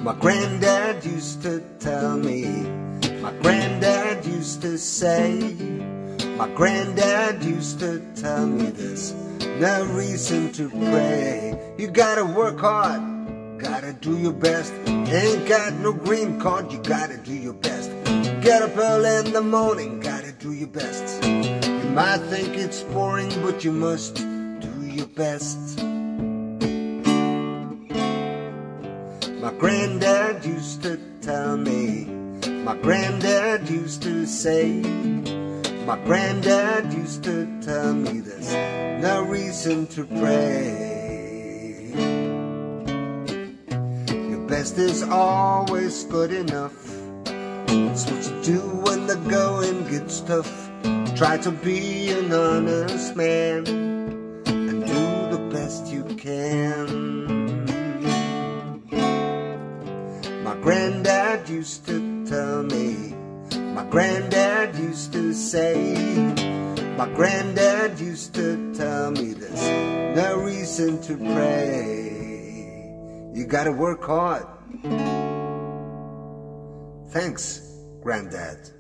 My granddad used to tell me, my granddad used to say, my granddad used to tell me there's no reason to pray. You gotta work hard, gotta do your best. Ain't got no green card, you gotta do your best. Get up early in the morning, gotta do your best. You might think it's boring, but you must do your best. My granddad used to tell me, my granddad used to say, my granddad used to tell me there's no reason to pray. Your best is always good enough. It's what you do when the going gets tough. Try to be an honest man and do the best you can. My granddad used to tell me, my granddad used to say, my granddad used to tell me there's no reason to pray. You gotta work hard. Thanks, Granddad.